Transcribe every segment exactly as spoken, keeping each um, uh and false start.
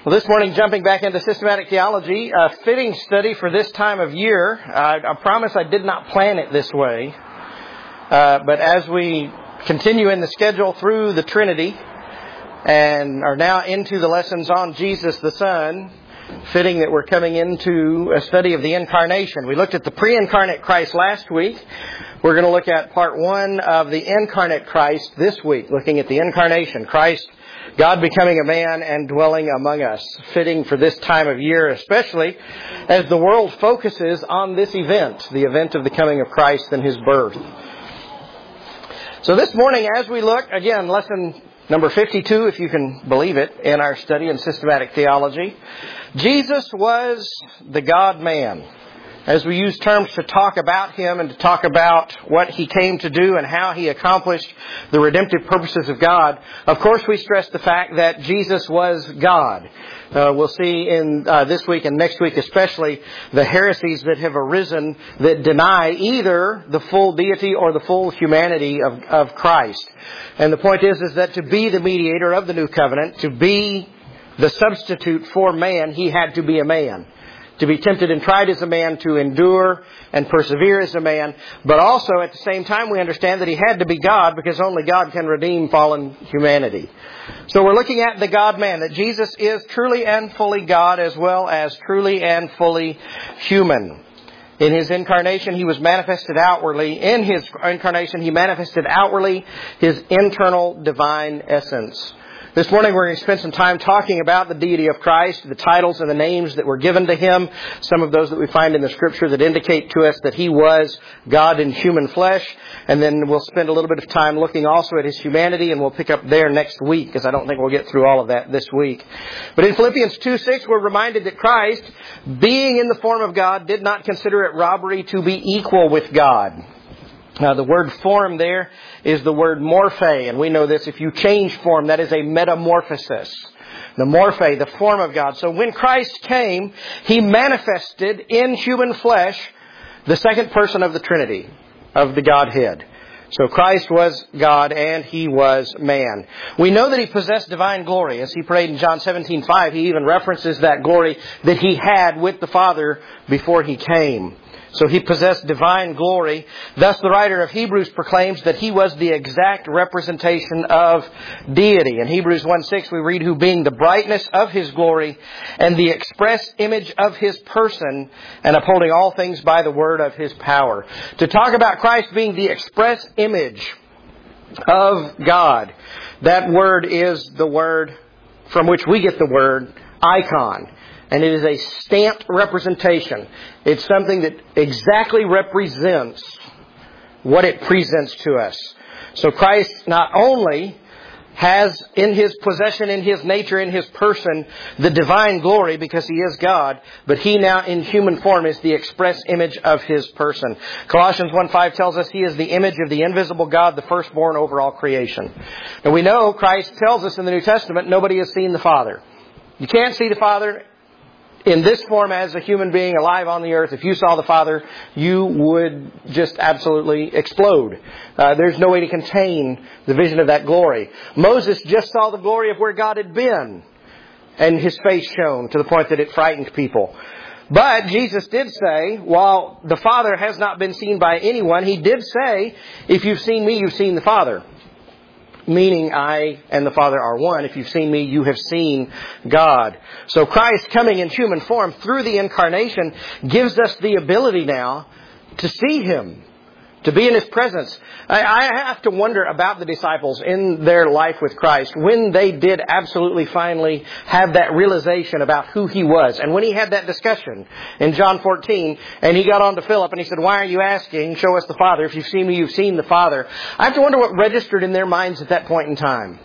Well, this morning, jumping back into systematic theology, a fitting study for this time of year. I, I promise I did not plan it this way. Uh, but as we continue in the schedule through the Trinity and are now into the lessons on Jesus the Son, fitting that we're coming into a study of the Incarnation. We looked at the pre-incarnate Christ last week. We're going to look at part one of the incarnate Christ this week, looking at the Incarnation. Christ, God becoming a man and dwelling among us, fitting for this time of year, especially as the world focuses on this event, the event of the coming of Christ and His birth. So this morning, as we look, again, lesson number fifty-two, if you can believe it, in our study in systematic theology, Jesus was the God-man. As we use terms to talk about Him and to talk about what He came to do and how He accomplished the redemptive purposes of God, of course we stress the fact that Jesus was God. Uh, we'll see in uh, this week and next week especially the heresies that have arisen that deny either the full deity or the full humanity of, of Christ. And the point is, is that to be the mediator of the new covenant, to be the substitute for man, He had to be a man. To be tempted and tried as a man, to endure and persevere as a man. But also at the same time we understand that He had to be God because only God can redeem fallen humanity. So we're looking at the God-man, that Jesus is truly and fully God as well as truly and fully human. In His incarnation, He was manifested outwardly. In His incarnation, He manifested outwardly His internal divine essence. This morning we're going to spend some time talking about the deity of Christ, the titles and the names that were given to Him, some of those that we find in the Scripture that indicate to us that He was God in human flesh, and then we'll spend a little bit of time looking also at His humanity, and we'll pick up there next week, because I don't think we'll get through all of that this week. But in Philippians two six, we're reminded that Christ, being in the form of God, did not consider it robbery to be equal with God. Now, the word form there is the word morphe, and we know this. If you change form, that is a metamorphosis. The morphe, the form of God. So when Christ came, He manifested in human flesh the second person of the Trinity, of the Godhead. So Christ was God and He was man. We know that He possessed divine glory. As He prayed in John seventeen five, He even references that glory that He had with the Father before He came. So He possessed divine glory. Thus the writer of Hebrews proclaims that He was the exact representation of deity. In Hebrews one six we read, who being the brightness of His glory and the express image of His person and upholding all things by the word of His power. To talk about Christ being the express image of God, that word is the word from which we get the word icon. And it is a stamped representation. It's something that exactly represents what it presents to us. So Christ not only has in His possession, in His nature, in His person, the divine glory because He is God, but He now in human form is the express image of His person. Colossians one five tells us He is the image of the invisible God, the firstborn over all creation. And we know Christ tells us in the New Testament, nobody has seen the Father. You can't see the Father in this form as a human being alive on the earth. If you saw the Father, you would just absolutely explode. Uh, there's no way to contain the vision of that glory. Moses just saw the glory of where God had been, and his face shone to the point that it frightened people. But Jesus did say, while the Father has not been seen by anyone, He did say, if you've seen me, you've seen the Father. Meaning I and the Father are one. If you've seen me, you have seen God. So Christ coming in human form through the incarnation gives us the ability now to see Him, to be in His presence. I, I have to wonder about the disciples in their life with Christ when they did absolutely finally have that realization about who He was. And when He had that discussion in John fourteen, and He got on to Philip and He said, why are you asking? Show us the Father. If you've seen me, you've seen the Father. I have to wonder what registered in their minds at that point in time.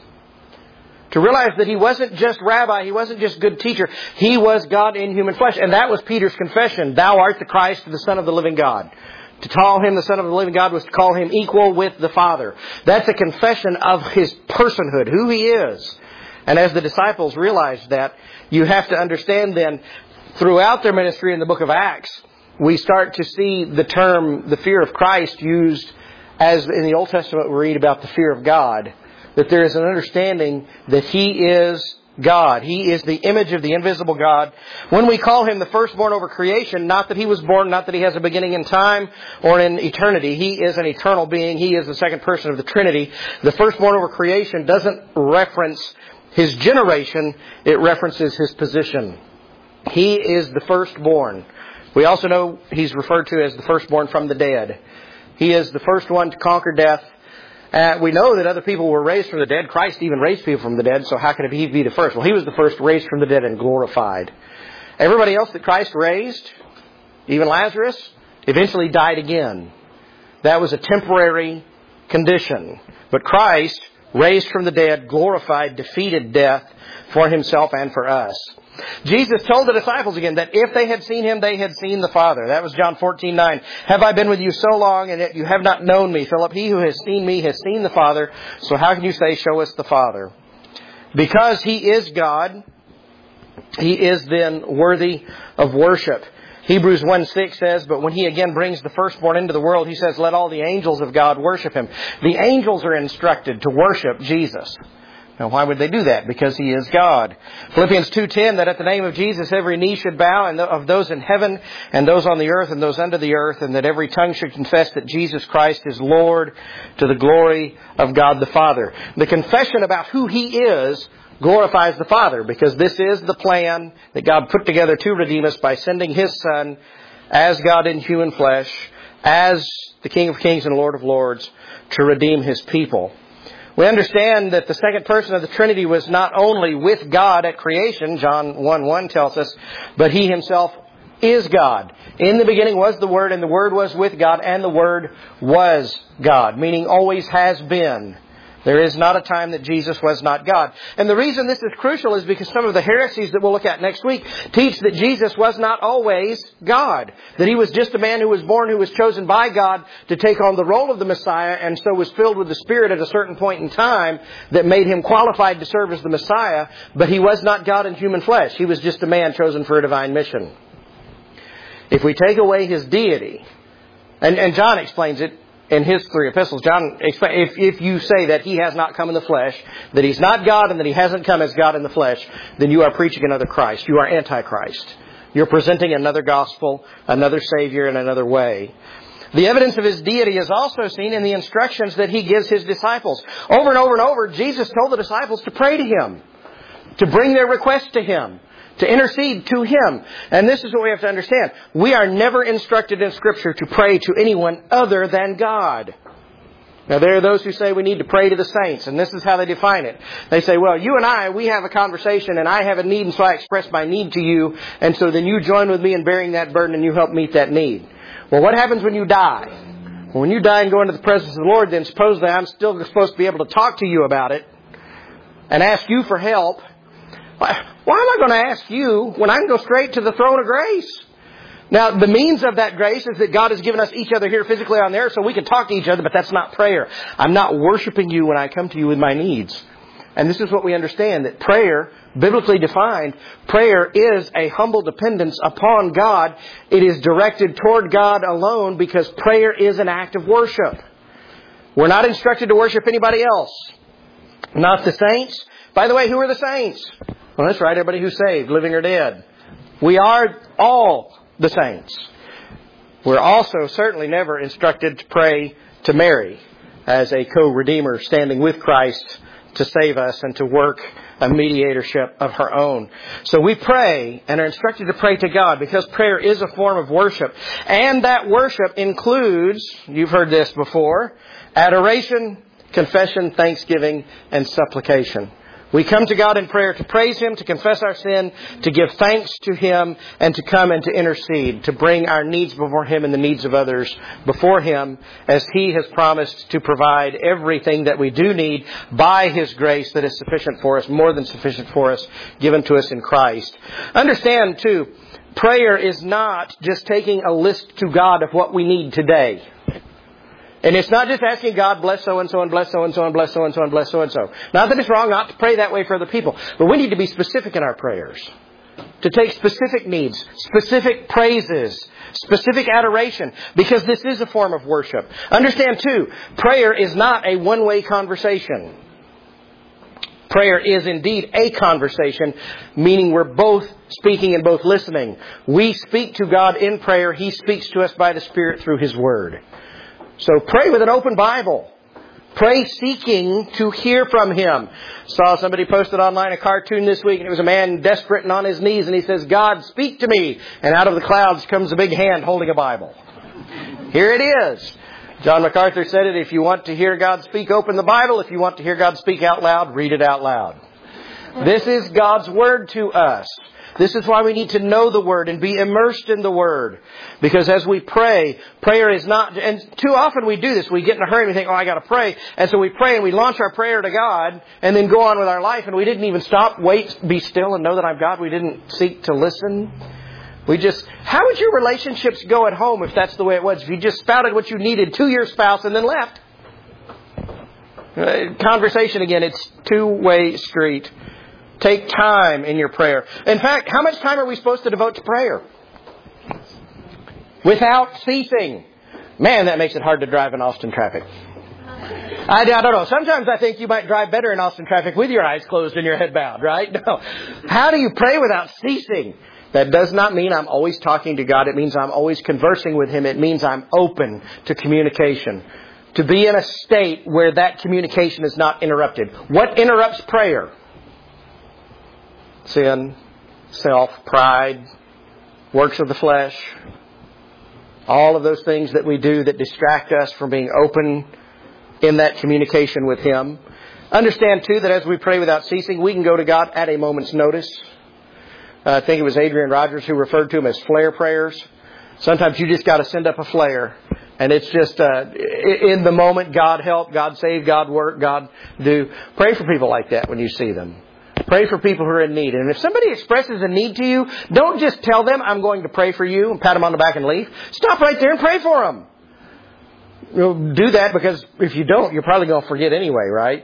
To realize that He wasn't just rabbi, He wasn't just good teacher. He was God in human flesh. And that was Peter's confession. Thou art the Christ, the Son of the living God. To call Him the Son of the living God was to call Him equal with the Father. That's a confession of His personhood, who He is. And as the disciples realized that, you have to understand then, throughout their ministry in the book of Acts, we start to see the term, the fear of Christ, used as in the Old Testament we read about the fear of God. That there is an understanding that He is God. He is the image of the invisible God. When we call Him the firstborn over creation, not that He was born, not that He has a beginning in time or in eternity. He is an eternal being. He is the second person of the Trinity. The firstborn over creation doesn't reference His generation. It references His position. He is the firstborn. We also know He's referred to as the firstborn from the dead. He is the first one to conquer death. Uh, we know that other people were raised from the dead. Christ even raised people from the dead, so how could He be the first? Well, He was the first raised from the dead and glorified. Everybody else that Christ raised, even Lazarus, eventually died again. That was a temporary condition. But Christ, raised from the dead, glorified, defeated death for Himself and for us. Jesus told the disciples again that if they had seen Him, they had seen the Father. That was John fourteen nine. Have I been with you so long and yet you have not known me, Philip? He who has seen me has seen the Father. So how can you say, show us the Father? Because He is God, He is then worthy of worship. Hebrews one six says, but when He again brings the firstborn into the world, He says, let all the angels of God worship Him. The angels are instructed to worship Jesus. Now, why would they do that? Because He is God. Philippians two ten, that at the name of Jesus every knee should bow, and of those in heaven, and those on the earth, and those under the earth, and that every tongue should confess that Jesus Christ is Lord, to the glory of God the Father. The confession about who He is glorifies the Father, because this is the plan that God put together to redeem us by sending His Son as God in human flesh, as the King of Kings and Lord of Lords, to redeem His people. We understand that the second person of the Trinity was not only with God at creation, John one one tells us, but He Himself is God. In the beginning was the Word, and the Word was with God, and the Word was God, meaning always has been. There is not a time that Jesus was not God. And the reason this is crucial is because some of the heresies that we'll look at next week teach that Jesus was not always God. That He was just a man who was born, who was chosen by God to take on the role of the Messiah, and so was filled with the Spirit at a certain point in time that made Him qualified to serve as the Messiah. But He was not God in human flesh. He was just a man chosen for a divine mission. If we take away His deity, and, and John explains it in his three epistles, John, if, if you say that He has not come in the flesh, that He's not God and that He hasn't come as God in the flesh, then you are preaching another Christ. You are Antichrist. You're presenting another gospel, another Savior, and another way. The evidence of His deity is also seen in the instructions that He gives His disciples. Over and over and over, Jesus told the disciples to pray to Him, to bring their requests to Him, to intercede to Him. And this is what we have to understand. We are never instructed in Scripture to pray to anyone other than God. Now, there are those who say we need to pray to the saints, and this is how they define it. They say, well, you and I, we have a conversation, and I have a need, and so I express my need to you, and so then you join with me in bearing that burden, and you help meet that need. Well, what happens when you die? Well, when you die and go into the presence of the Lord, then supposedly I'm still supposed to be able to talk to you about it and ask you for help. Why am I going to ask you when I can go straight to the throne of grace? Now, the means of that grace is that God has given us each other here physically on there so we can talk to each other, but that's not prayer. I'm not worshiping you when I come to you with my needs. And this is what we understand, that prayer, biblically defined, prayer is a humble dependence upon God. It is directed toward God alone because prayer is an act of worship. We're not instructed to worship anybody else. Not the saints. By the way, who are the saints? Well, that's right, everybody who's saved, living or dead. We are all the saints. We're also certainly never instructed to pray to Mary as a co-redeemer standing with Christ to save us and to work a mediatorship of her own. So we pray and are instructed to pray to God because prayer is a form of worship. And that worship includes, you've heard this before, adoration, confession, thanksgiving, and supplication. We come to God in prayer to praise Him, to confess our sin, to give thanks to Him, and to come and to intercede, to bring our needs before Him and the needs of others before Him, as He has promised to provide everything that we do need by His grace that is sufficient for us, more than sufficient for us, given to us in Christ. Understand, too, prayer is not just taking a list to God of what we need today. And it's not just asking God, bless so-and-so and bless so-and-so and bless so-and-so and bless so-and-so. Not that it's wrong not to pray that way for other people. But we need to be specific in our prayers. To take specific needs, specific praises, specific adoration. Because this is a form of worship. Understand too, prayer is not a one-way conversation. Prayer is indeed a conversation, meaning we're both speaking and both listening. We speak to God in prayer. He speaks to us by the Spirit through His Word. So pray with an open Bible. Pray seeking to hear from Him. Saw somebody posted online a cartoon this week, and it was a man desperate and on his knees, and he says, "God, speak to me." And out of the clouds comes a big hand holding a Bible. Here it is. John MacArthur said it, if you want to hear God speak, open the Bible. If you want to hear God speak out loud, read it out loud. This is God's Word to us. This is why we need to know the Word and be immersed in the Word. Because as we pray, prayer is not, and too often we do this. We get in a hurry and we think, oh, I got to pray. And so we pray and we launch our prayer to God and then go on with our life. And we didn't even stop, wait, be still and know that I'm God. We didn't seek to listen. We just, how would your relationships go at home if that's the way it was? If you just spouted what you needed to your spouse and then left? Uh, conversation again, it's two-way street. Take time in your prayer. In fact, how much time are we supposed to devote to prayer? Without ceasing. Man, that makes it hard to drive in Austin traffic. I, I don't know. Sometimes I think you might drive better in Austin traffic with your eyes closed and your head bowed, right? No. How do you pray without ceasing? That does not mean I'm always talking to God. It means I'm always conversing with Him. It means I'm open to communication. To be in a state where that communication is not interrupted. What interrupts prayer? Sin, self, pride, works of the flesh. All of those things that we do that distract us from being open in that communication with Him. Understand, too, that as we pray without ceasing, we can go to God at a moment's notice. Uh, I think it was Adrian Rogers who referred to them as flare prayers. Sometimes you just got to send up a flare. And it's just uh, in the moment, God help, God save, God work, God do. Pray for people like that when you see them. Pray for people who are in need. And if somebody expresses a need to you, don't just tell them, I'm going to pray for you, and pat them on the back and leave. Stop right there and pray for them. You'll do that because if you don't, you're probably going to forget anyway, right?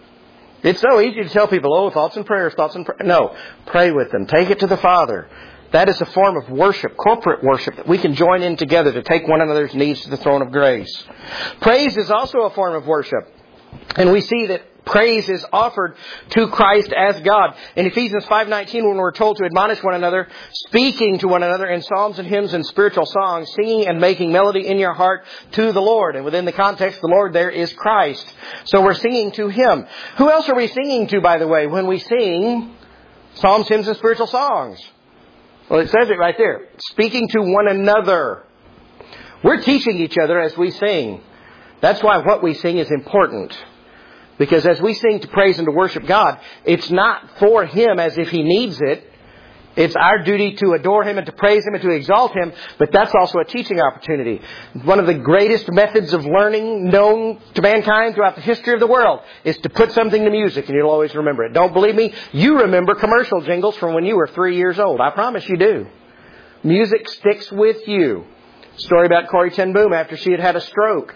It's so easy to tell people, oh, thoughts and prayers, thoughts and prayers. No, pray with them. Take it to the Father. That is a form of worship, corporate worship, that we can join in together to take one another's needs to the throne of grace. Praise is also a form of worship. And we see that praise is offered to Christ as God. In Ephesians five nineteen, when we're told to admonish one another, speaking to one another in psalms and hymns and spiritual songs, singing and making melody in your heart to the Lord. And within the context, the Lord there is Christ. So we're singing to Him. Who else are we singing to, by the way, when we sing psalms, hymns, and spiritual songs? Well, it says it right there. Speaking to one another. We're teaching each other as we sing. That's why what we sing is important. Because as we sing to praise and to worship God, it's not for Him as if He needs it. It's our duty to adore Him and to praise Him and to exalt Him. But that's also a teaching opportunity. One of the greatest methods of learning known to mankind throughout the history of the world is to put something to music, and you'll always remember it. Don't believe me? You remember commercial jingles from when you were three years old. I promise you do. Music sticks with you. Story about Corrie ten Boom after she had had a stroke.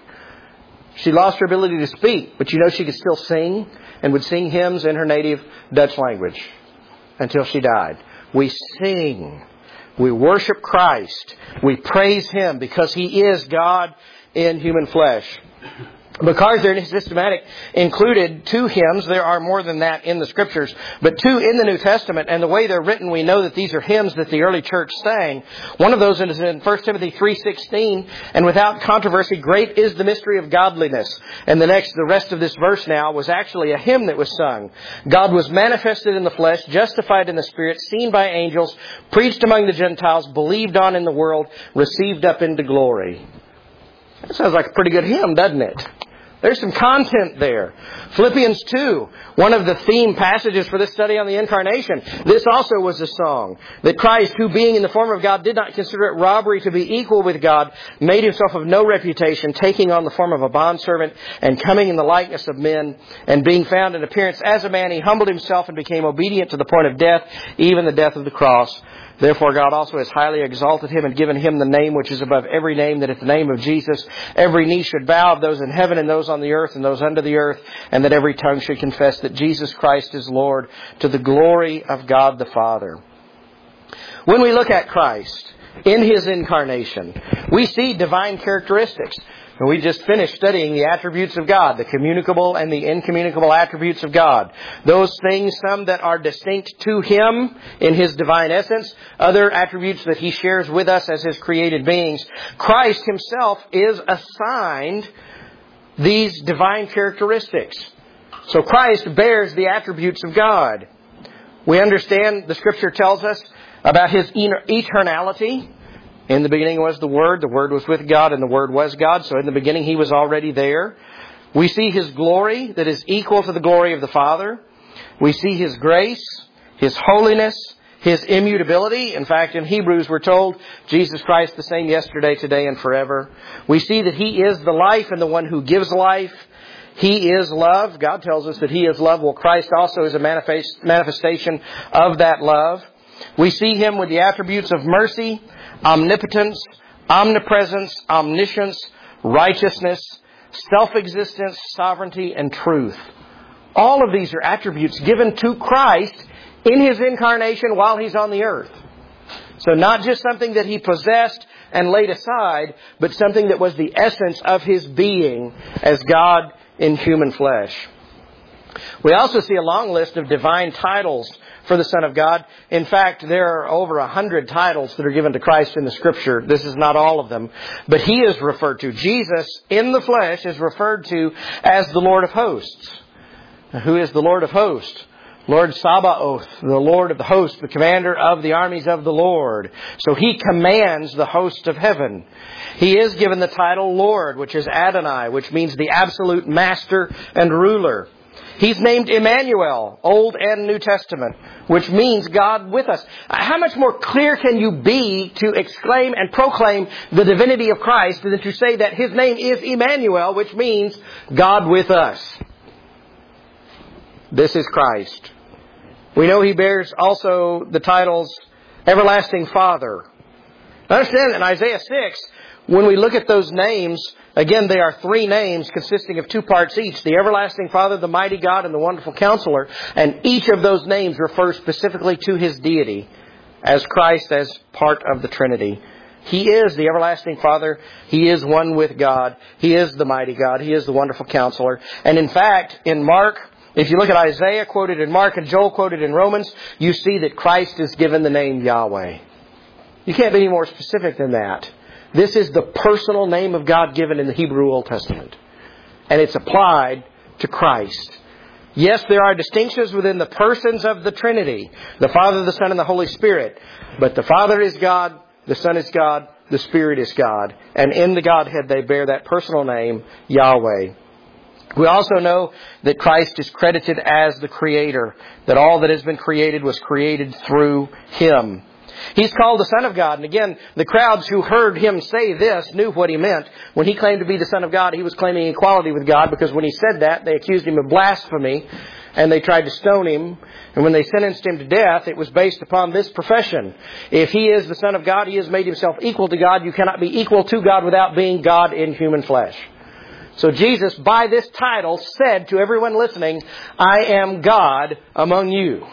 She lost her ability to speak, but you know she could still sing and would sing hymns in her native Dutch language until she died. We sing. We worship Christ. We praise Him because He is God in human flesh. MacArthur in his systematic included two hymns. There are more than that in the Scriptures, but two in the New Testament. And the way they're written, we know that these are hymns that the early church sang. One of those is in First Timothy three sixteen. And without controversy, great is the mystery of godliness. And the next, the rest of this verse now was actually a hymn that was sung. God was manifested in the flesh, justified in the Spirit, seen by angels, preached among the Gentiles, believed on in the world, received up into glory. That sounds like a pretty good hymn, doesn't it? There's some content there. Philippians two, one of the theme passages for this study on the Incarnation. This also was a song. That Christ, who being in the form of God, did not consider it robbery to be equal with God, made Himself of no reputation, taking on the form of a bondservant and coming in the likeness of men. And being found in appearance as a man, He humbled Himself and became obedient to the point of death, even the death of the cross. Therefore God also has highly exalted Him and given Him the name which is above every name, that at the name of Jesus every knee should bow, of those in heaven and those on the earth and those under the earth, and that every tongue should confess that Jesus Christ is Lord, to the glory of God the Father. When we look at Christ in His incarnation, we see divine characteristics. And we just finished studying the attributes of God, the communicable and the incommunicable attributes of God. Those things, some that are distinct to Him in His divine essence, other attributes that He shares with us as His created beings. Christ Himself is assigned these divine characteristics. So Christ bears the attributes of God. We understand the Scripture tells us about His eternality. In the beginning was the Word, the Word was with God, and the Word was God. So in the beginning He was already there. We see His glory that is equal to the glory of the Father. We see His grace, His holiness, His immutability. In fact, in Hebrews we're told, Jesus Christ the same yesterday, today, and forever. We see that He is the life and the one who gives life. He is love. God tells us that He is love. Well, Christ also is a manifest, manifestation of that love. We see Him with the attributes of mercy, omnipotence, omnipresence, omniscience, righteousness, self-existence, sovereignty, and truth. All of these are attributes given to Christ in His incarnation while He's on the earth. So not just something that He possessed and laid aside, but something that was the essence of His being as God in human flesh. We also see a long list of divine titles for the Son of God. In fact, there are over a hundred titles that are given to Christ in the Scripture. This is not all of them. But He is referred to. Jesus in the flesh is referred to as the Lord of hosts. Now, who is the Lord of hosts? Lord Sabaoth, the Lord of the hosts, the commander of the armies of the Lord. So He commands the host of heaven. He is given the title Lord, which is Adonai, which means the absolute master and ruler. He's named Emmanuel, Old and New Testament, which means God with us. How much more clear can you be to exclaim and proclaim the divinity of Christ than to say that His name is Emmanuel, which means God with us? This is Christ. We know He bears also the titles Everlasting Father. Understand that in Isaiah six, when we look at those names, again, they are three names consisting of two parts each. The Everlasting Father, the Mighty God, and the Wonderful Counselor. And each of those names refers specifically to His deity as Christ, as part of the Trinity. He is the Everlasting Father. He is one with God. He is the Mighty God. He is the Wonderful Counselor. And in fact, in Mark, if you look at Isaiah quoted in Mark and Joel quoted in Romans, you see that Christ is given the name Yahweh. You can't be any more specific than that. This is the personal name of God given in the Hebrew Old Testament. And it's applied to Christ. Yes, there are distinctions within the persons of the Trinity, the Father, the Son, and the Holy Spirit. But the Father is God, the Son is God, the Spirit is God. And in the Godhead they bear that personal name, Yahweh. We also know that Christ is credited as the Creator, that all that has been created was created through Him. He's called the Son of God. And again, the crowds who heard Him say this knew what He meant. When He claimed to be the Son of God, He was claiming equality with God, because when He said that, they accused Him of blasphemy and they tried to stone Him. And when they sentenced Him to death, it was based upon this profession. If He is the Son of God, He has made Himself equal to God. You cannot be equal to God without being God in human flesh. So Jesus, by this title, said to everyone listening, I am God among you.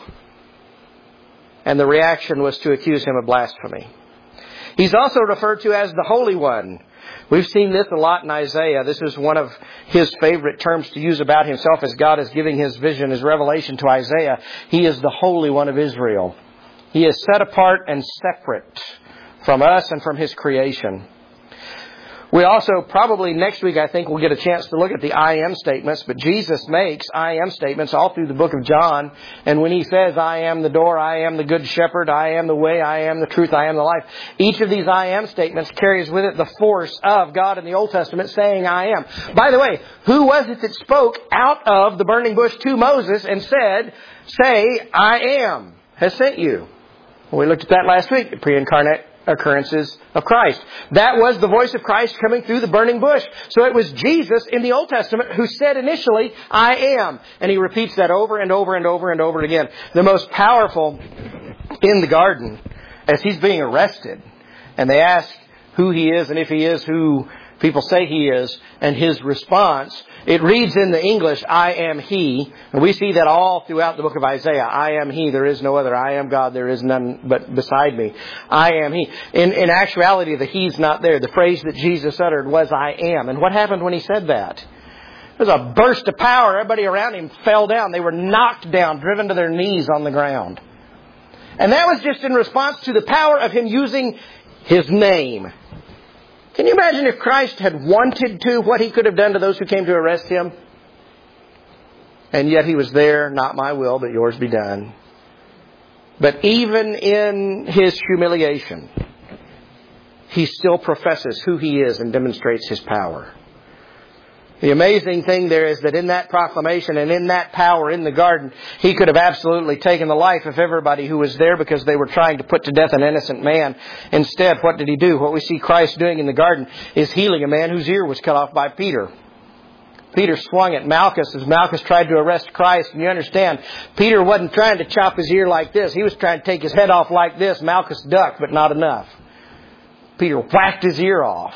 And the reaction was to accuse Him of blasphemy. He's also referred to as the Holy One. We've seen this a lot in Isaiah. This is one of His favorite terms to use about Himself as God is giving His vision, His revelation to Isaiah. He is the Holy One of Israel. He is set apart and separate from us and from His creation. We also, probably next week, I think we'll get a chance to look at the I am statements. But Jesus makes I am statements all through the book of John. And when He says, I am the door, I am the good shepherd, I am the way, I am the truth, I am the life. Each of these I am statements carries with it the force of God in the Old Testament saying I am. By the way, who was it that spoke out of the burning bush to Moses and said, say, I am, has sent you? Well, we looked at that last week, the pre-incarnate occurrences of Christ. That was the voice of Christ coming through the burning bush. So it was Jesus in the Old Testament who said initially, I am. And He repeats that over and over and over and over again. The most powerful in the garden, as He's being arrested, and they ask who He is and if He is who people say He is, and His response. It reads in the English, I am He. And we see that all throughout the book of Isaiah. I am He, there is no other. I am God, there is none but beside me. I am He. In, in actuality, the He's not there. The phrase that Jesus uttered was, I am. And what happened when He said that? There was a burst of power. Everybody around Him fell down. They were knocked down, driven to their knees on the ground. And that was just in response to the power of Him using His name. Can you imagine if Christ had wanted to, what He could have done to those who came to arrest Him? And yet He was there, not my will, but yours be done. But even in His humiliation, He still professes who He is and demonstrates His power. The amazing thing there is that in that proclamation and in that power in the garden, He could have absolutely taken the life of everybody who was there because they were trying to put to death an innocent man. Instead, what did He do? What we see Christ doing in the garden is healing a man whose ear was cut off by Peter. Peter swung at Malchus as Malchus tried to arrest Christ. And you understand, Peter wasn't trying to chop his ear like this. He was trying to take his head off like this. Malchus ducked, but not enough. Peter whacked his ear off.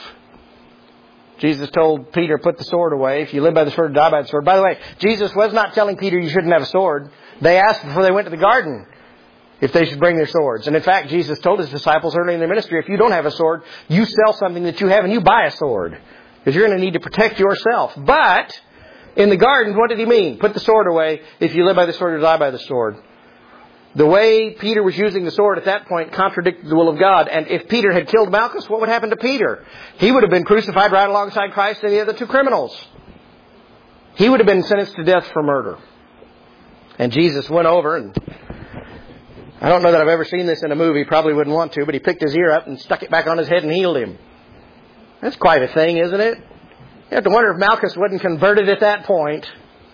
Jesus told Peter, put the sword away. If you live by the sword, die by the sword. By the way, Jesus was not telling Peter you shouldn't have a sword. They asked before they went to the garden if they should bring their swords. And in fact, Jesus told His disciples early in their ministry, if you don't have a sword, you sell something that you have and you buy a sword. Because you're going to need to protect yourself. But in the garden, what did He mean? Put the sword away. If you live by the sword, you die by the sword. The way Peter was using the sword at that point contradicted the will of God. And if Peter had killed Malchus, what would happen to Peter? He would have been crucified right alongside Christ and the other two criminals. He would have been sentenced to death for murder. And Jesus went over and I don't know that I've ever seen this in a movie. Probably wouldn't want to, but He picked his ear up and stuck it back on his head and healed him. That's quite a thing, isn't it? You have to wonder if Malchus wasn't converted at that point.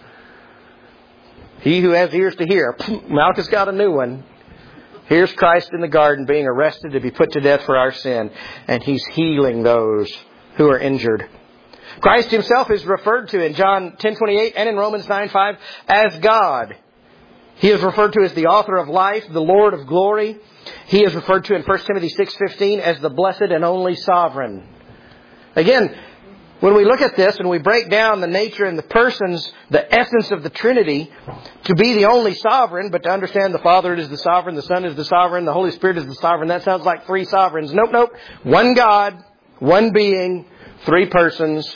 He who has ears to hear. Malchus got a new one. Here's Christ in the garden being arrested to be put to death for our sin. And He's healing those who are injured. Christ Himself is referred to in John ten twenty-eight and in Romans nine five as God. He is referred to as the author of life, the Lord of glory. He is referred to in First Timothy six fifteen as the blessed and only sovereign. Again, when we look at this and we break down the nature and the persons, the essence of the Trinity, to be the only sovereign, but to understand the Father is the sovereign, the Son is the sovereign, the Holy Spirit is the sovereign, that sounds like three sovereigns. Nope, nope. One God, one being, three persons.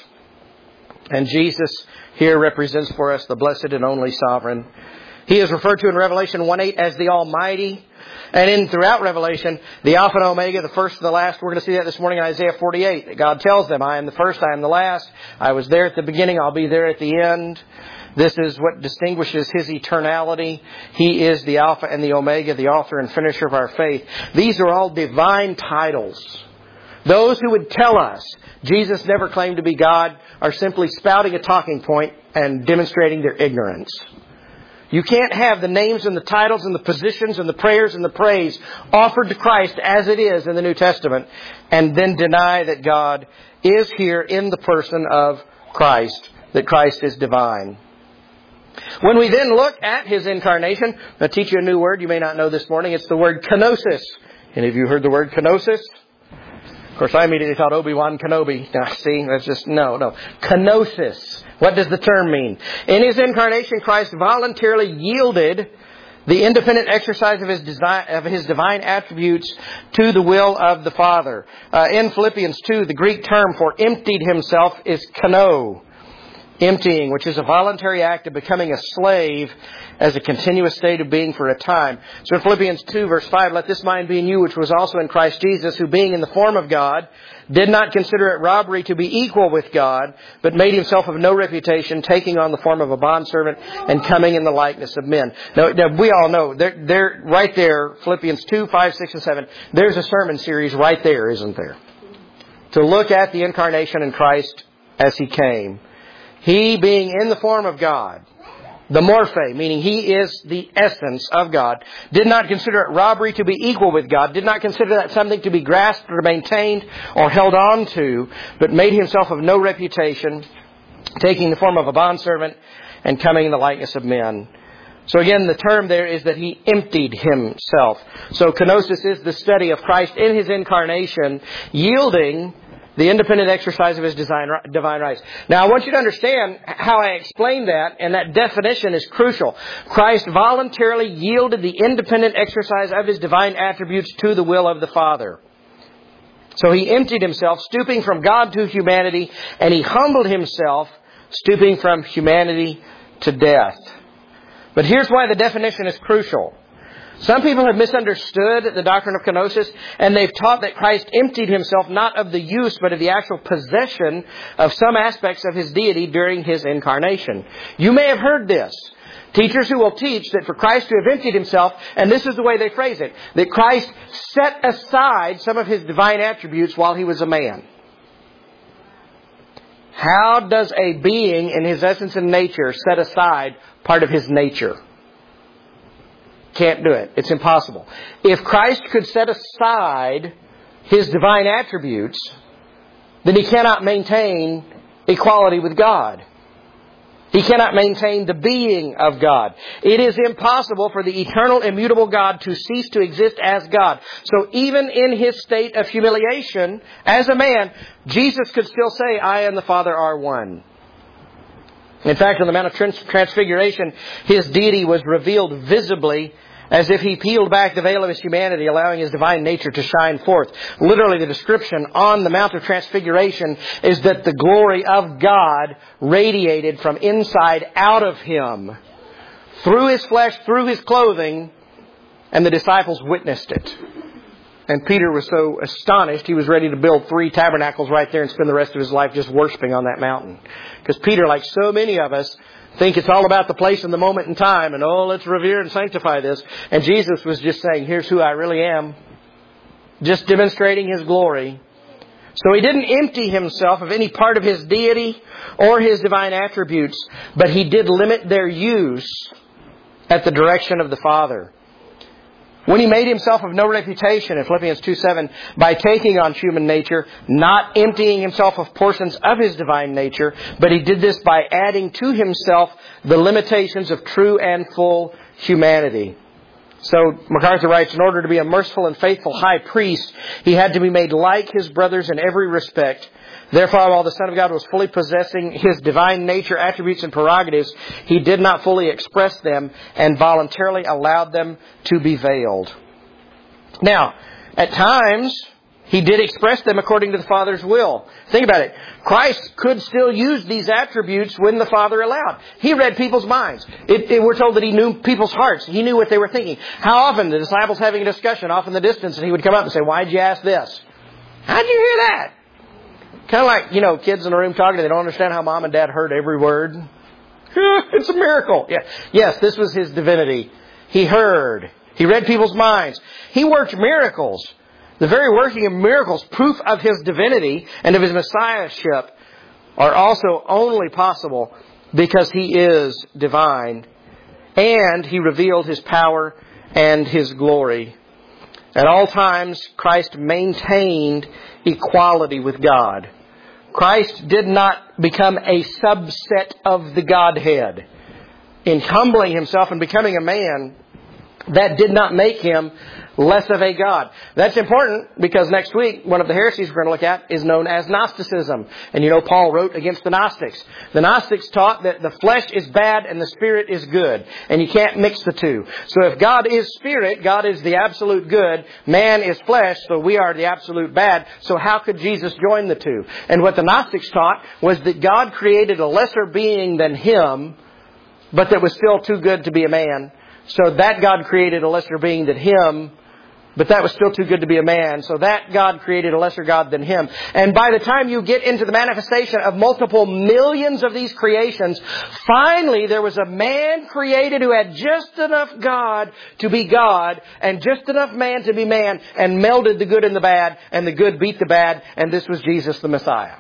And Jesus here represents for us the blessed and only sovereign. He is referred to in Revelation one eight as the Almighty. And in throughout Revelation, the Alpha and Omega, the first and the last, we're going to see that this morning in Isaiah forty-eight. God tells them, I am the first, I am the last. I was there at the beginning, I'll be there at the end. This is what distinguishes His eternality. He is the Alpha and the Omega, the author and finisher of our faith. These are all divine titles. Those who would tell us Jesus never claimed to be God are simply spouting a talking point and demonstrating their ignorance. You can't have the names and the titles and the positions and the prayers and the praise offered to Christ as it is in the New Testament and then deny that God is here in the person of Christ, that Christ is divine. When we then look at His incarnation, I'll teach you a new word you may not know this morning. It's the word kenosis. Any of you heard the word kenosis? Of course, I immediately thought Obi-Wan Kenobi. Now, see, that's just, no, no. Kenosis. What does the term mean? In His incarnation, Christ voluntarily yielded the independent exercise of His, design, of his divine attributes to the will of the Father. Uh, in Philippians two, the Greek term for emptied Himself is keno. Emptying, which is a voluntary act of becoming a slave as a continuous state of being for a time. So in Philippians two verse five, let this mind be in you, which was also in Christ Jesus, who being in the form of God, did not consider it robbery to be equal with God, but made Himself of no reputation, taking on the form of a bondservant and coming in the likeness of men. Now, now we all know, they're, they're right there, Philippians two, five, six, and seven, there's a sermon series right there, isn't there? To look at the incarnation in Christ as He came. He being in the form of God, the morphe, meaning He is the essence of God, did not consider it robbery to be equal with God, did not consider that something to be grasped or maintained or held on to, but made Himself of no reputation, taking the form of a bondservant and coming in the likeness of men. So again, the term there is that He emptied Himself. So kenosis is the study of Christ in His incarnation, yielding The independent exercise of His divine rights. Now, I want you to understand how I explain that, and that definition is crucial. Christ voluntarily yielded the independent exercise of His divine attributes to the will of the Father. So He emptied Himself, stooping from God to humanity, and He humbled Himself, stooping from humanity to death. But here's why the definition is crucial. Some people have misunderstood the doctrine of kenosis, and they've taught that Christ emptied Himself not of the use, but of the actual possession of some aspects of His deity during His incarnation. You may have heard this. Teachers who will teach that for Christ to have emptied Himself, and this is the way they phrase it, that Christ set aside some of His divine attributes while He was a man. How does a being in his essence and nature set aside part of his nature? Can't do it. It's impossible. If Christ could set aside His divine attributes, then He cannot maintain equality with God. He cannot maintain the being of God. It is impossible for the eternal, immutable God to cease to exist as God. So even in His state of humiliation, as a man, Jesus could still say, I and the Father are one. In fact, on the Mount of Trans- Transfiguration, His deity was revealed visibly as if He peeled back the veil of His humanity, allowing His divine nature to shine forth. Literally, the description on the Mount of Transfiguration is that the glory of God radiated from inside out of Him, through His flesh, through His clothing, and the disciples witnessed it. And Peter was so astonished, he was ready to build three tabernacles right there and spend the rest of his life just worshiping on that mountain. Because Peter, like so many of us, think it's all about the place and the moment in time, and oh, let's revere and sanctify this. And Jesus was just saying, here's who I really am. Just demonstrating His glory. So He didn't empty Himself of any part of His deity or His divine attributes, but He did limit their use at the direction of the Father. When He made Himself of no reputation in Philippians two seven, by taking on human nature, not emptying Himself of portions of His divine nature, but He did this by adding to Himself the limitations of true and full humanity. So MacArthur writes, in order to be a merciful and faithful high priest, He had to be made like His brothers in every respect. Therefore, while the Son of God was fully possessing His divine nature, attributes, and prerogatives, He did not fully express them and voluntarily allowed them to be veiled. Now, at times, He did express them according to the Father's will. Think about it. Christ could still use these attributes when the Father allowed. He read people's minds. It, it, we're told that He knew people's hearts. He knew what they were thinking. How often the disciples having a discussion off in the distance, and He would come up and say, why'd you ask this? How'd you hear that? Kind of like, you know, kids in a room talking, they don't understand how mom and dad heard every word. It's a miracle. Yeah. Yes, this was His divinity. He heard. He read people's minds. He worked miracles. The very working of miracles, proof of His divinity and of His messiahship, are also only possible because He is divine. And He revealed His power and His glory. At all times, Christ maintained equality with God. Christ did not become a subset of the Godhead. In humbling Himself and becoming a man, that did not make Him less of a God. That's important because next week, one of the heresies we're going to look at is known as Gnosticism. And you know, Paul wrote against the Gnostics. The Gnostics taught that the flesh is bad and the spirit is good. And you can't mix the two. So if God is spirit, God is the absolute good. Man is flesh, so we are the absolute bad. So how could Jesus join the two? And what the Gnostics taught was that God created a lesser being than Him, but that was still too good to be a man. So that God created a lesser being than Him, but that was still too good to be a man. So that God created a lesser God than Him. And by the time you get into the manifestation of multiple millions of these creations, finally there was a man created who had just enough God to be God and just enough man to be man, and melded the good and the bad, and the good beat the bad, and this was Jesus the Messiah.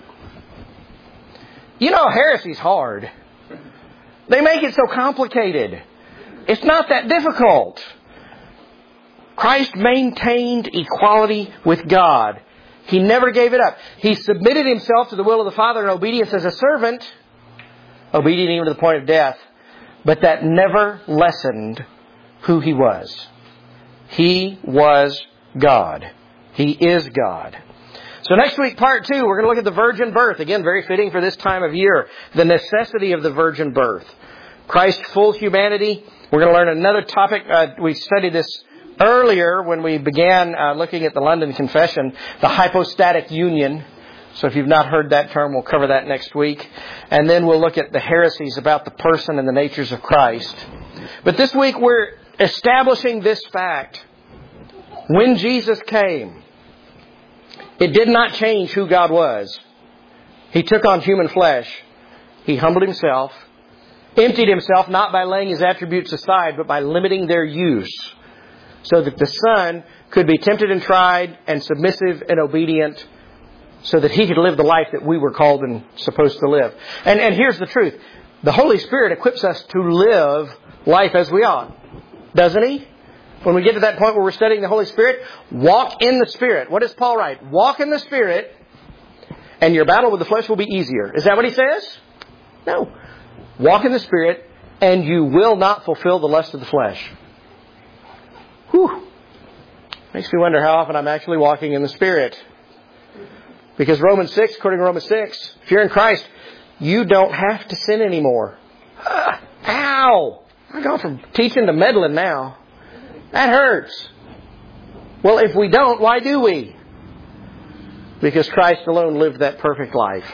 You know, heresy's hard. They make it so complicated. It's not that difficult. Christ maintained equality with God. He never gave it up. He submitted Himself to the will of the Father in obedience as a servant, obedient even to the point of death, but that never lessened who He was. He was God. He is God. So next week, part two, we're going to look at the virgin birth. Again, very fitting for this time of year. The necessity of the virgin birth. Christ's full humanity. We're going to learn another topic. Uh, we studied this earlier when we began uh, looking at the London Confession, the hypostatic union. So if you've not heard that term, we'll cover that next week. And then we'll look at the heresies about the person and the natures of Christ. But this week we're establishing this fact. When Jesus came, it did not change who God was. He took on human flesh. He humbled Himself, emptied Himself not by laying His attributes aside, but by limiting their use, so that the Son could be tempted and tried and submissive and obedient, so that He could live the life that we were called and supposed to live. And, and here's the truth. The Holy Spirit equips us to live life as we ought. Doesn't He? When we get to that point where we're studying the Holy Spirit, walk in the Spirit. What does Paul write? Walk in the Spirit, and your battle with the flesh will be easier. Is that what he says? No. Walk in the Spirit, and you will not fulfill the lust of the flesh. Whew. Makes me wonder how often I'm actually walking in the Spirit. Because Romans six, according to Romans six, if you're in Christ, you don't have to sin anymore. Uh, ow! I've gone from teaching to meddling now. That hurts. Well, if we don't, why do we? Because Christ alone lived that perfect life.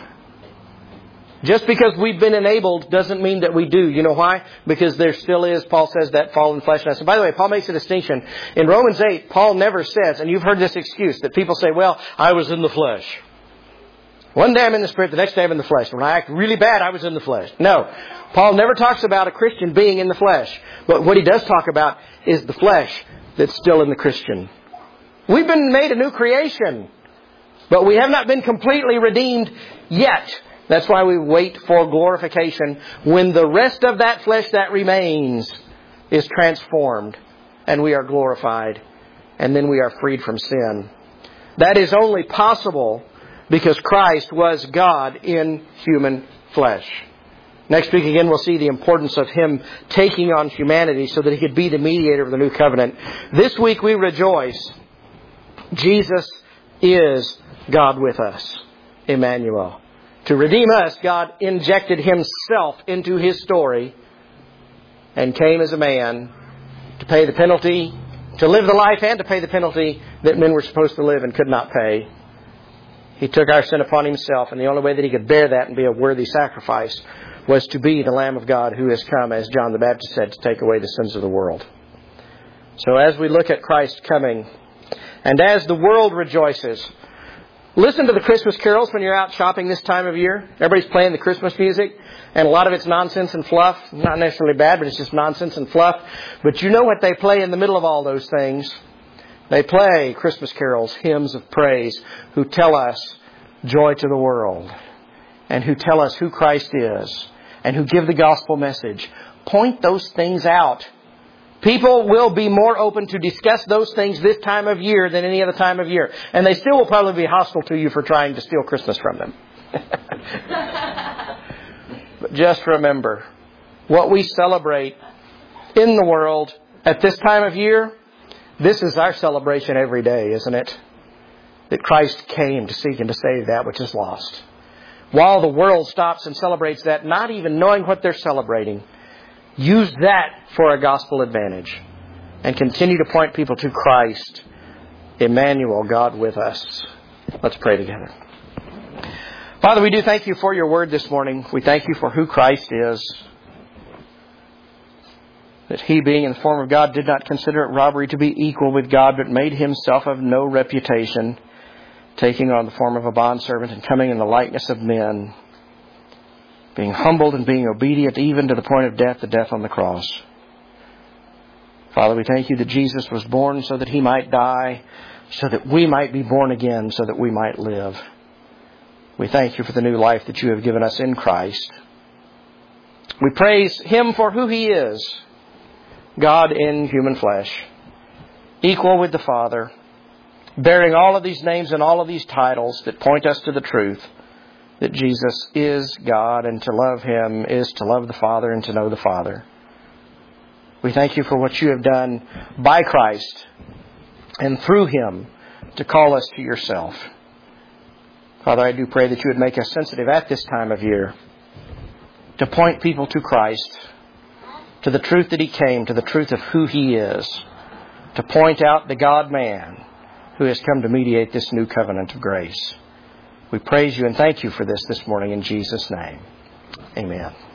Just because we've been enabled doesn't mean that we do. You know why? Because there still is, Paul says, that fallen flesh in us. And by the way, Paul makes a distinction. In Romans eight, Paul never says, and you've heard this excuse, that people say, well, I was in the flesh. One day I'm in the Spirit, the next day I'm in the flesh. When I act really bad, I was in the flesh. No. Paul never talks about a Christian being in the flesh. But what he does talk about is the flesh that's still in the Christian. We've been made a new creation, but we have not been completely redeemed yet. That's why we wait for glorification, when the rest of that flesh that remains is transformed and we are glorified, and then we are freed from sin. That is only possible because Christ was God in human flesh. Next week again we'll see the importance of Him taking on humanity so that He could be the mediator of the new covenant. This week we rejoice. Jesus is God with us. Emmanuel. To redeem us, God injected Himself into His story and came as a man to pay the penalty, to live the life and to pay the penalty that men were supposed to live and could not pay. He took our sin upon Himself, and the only way that He could bear that and be a worthy sacrifice was to be the Lamb of God who has come, as John the Baptist said, to take away the sins of the world. So as we look at Christ coming, and as the world rejoices, listen to the Christmas carols when you're out shopping this time of year. Everybody's playing the Christmas music, and a lot of it's nonsense and fluff. Not necessarily bad, but it's just nonsense and fluff. But you know what they play in the middle of all those things? They play Christmas carols, hymns of praise, who tell us joy to the world, and who tell us who Christ is, and who give the gospel message. Point those things out. People will be more open to discuss those things this time of year than any other time of year. And they still will probably be hostile to you for trying to steal Christmas from them. But just remember, what we celebrate in the world at this time of year, this is our celebration every day, isn't it? That Christ came to seek and to save that which is lost. While the world stops and celebrates that, not even knowing what they're celebrating, use that for a gospel advantage and continue to point people to Christ, Emmanuel, God with us. Let's pray together. Father, we do thank You for Your word this morning. We thank You for who Christ is. That He, being in the form of God, did not consider it robbery to be equal with God, but made Himself of no reputation, taking on the form of a bondservant and coming in the likeness of men, being humbled and being obedient even to the point of death, the death on the cross. Father, we thank You that Jesus was born so that He might die, so that we might be born again, so that we might live. We thank You for the new life that You have given us in Christ. We praise Him for who He is, God in human flesh, equal with the Father, bearing all of these names and all of these titles that point us to the truth that Jesus is God, and to love Him is to love the Father and to know the Father. We thank You for what You have done by Christ and through Him to call us to Yourself. Father, I do pray that you would make us sensitive at this time of year to point people to Christ, to the truth that He came, to the truth of who He is, to point out the God-man who has come to mediate this new covenant of grace. We praise you and thank you for this this morning in Jesus' name. Amen.